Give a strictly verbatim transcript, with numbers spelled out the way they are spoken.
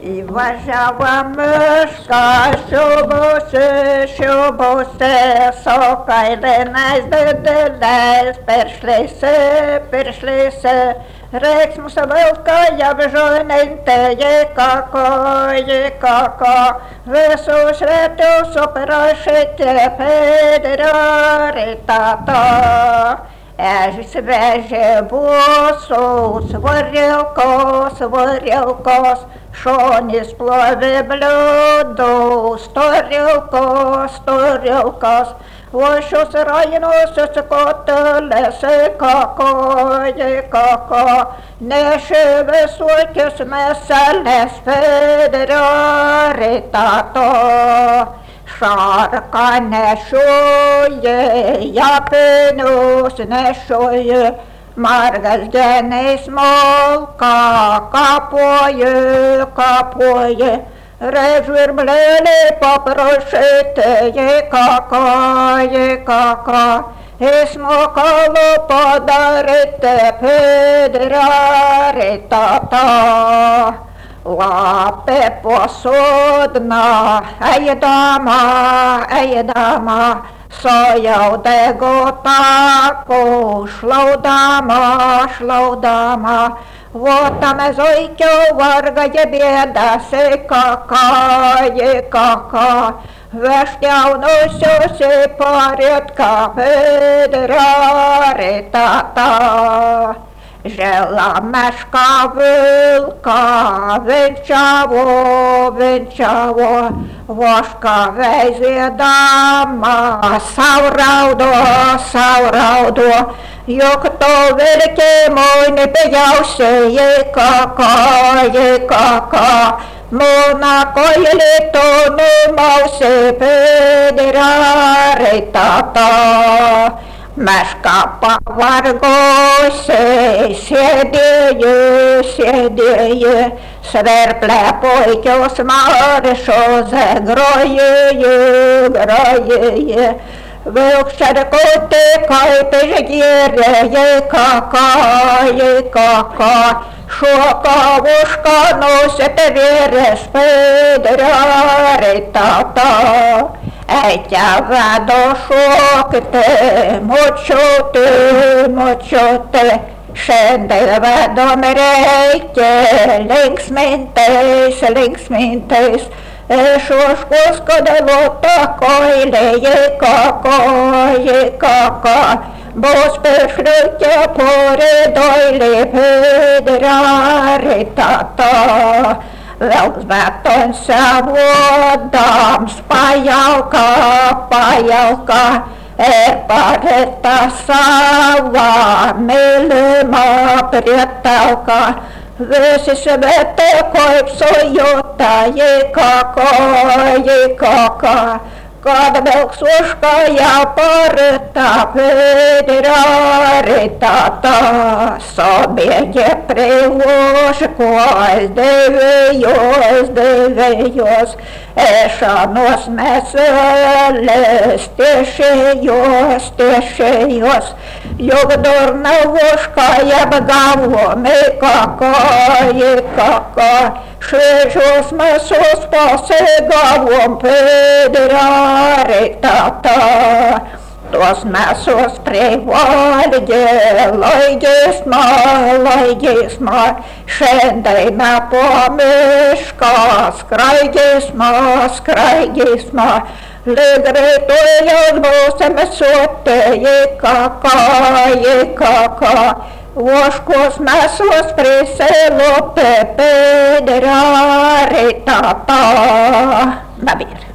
І важава мишка, шубуси, шубуси, сокайленась, деделес, першлися, першлися. Рекс мусавилка, я бежоненте, є-ка-ко, є-ка-ко. Висуш рету, суперошите, педерари тата. Еж свеже босу, сварилко, сварилко, що не сплаве блюдо, сторілко, сторілко. Ось що сираїно, сикоти, сикако, є-ка-ко. Не шиве сойки, смеселе, спедерари тато. Шарка не шує, я пинусь не шує, маргаздений смолка капує, капує, режверблили попрошити, є-ка-ка, є-ка-ка, і смокалу подарити, педрари тата. Лапи посудна, ей дама, ей дама, сояудего таку, шлаудама, шлаудама. Вот там зойкю варгає бєда, сикака, є-ка-ка. Вештявну сюси порядка, педрари тата. Жила мешка вилка, венчаво, венчаво, вошка везе дама, савраудо, савраудо, як то великий мой не боявся, є-ка-ка, є-ка-ка, мона койлі то не мався, педрари тата. Мешка поваргося, сідіє, сідіє, сверпле пойкю смари, що загроє, гроє. Вилкшерку тикай, пижгіре, є-ка-ка, є-ка-ка, шока вушка носить віре, спидрари тата. Етя ведошокти, мочоти, мочоти, шендель ведомрейте, лінксмінтейс, лінксмінтейс, шошку скодело такойле, є-ка-ка, є-ка-ка, бо спешлюття поридойле, педрари тата. Велзбетонся водам, спаялка, паялка, епарета сава, милима пряталка. Вisi себе такой псоюта, є-ка-ка, є-ка-ка. Kad belksuška ja parta, pēdirari tata, sabieģe priloškos, devējos, devējos, ešanos meseles, tiešējos, tiešējos, jogdurna voška jebgavo, mekaka, jekaka, šviežos mesos pasegavom, pēdirari tata. Tos mesos privalgė, laigėsma, laigėsma, šiandieną po mišką, skraigėsma, skraigėsma, lyg rytojos būsime suoti, jį-ka-ka, jį-ka-ka, voškos mesos prisilupė, pēdirari tata. Dabar.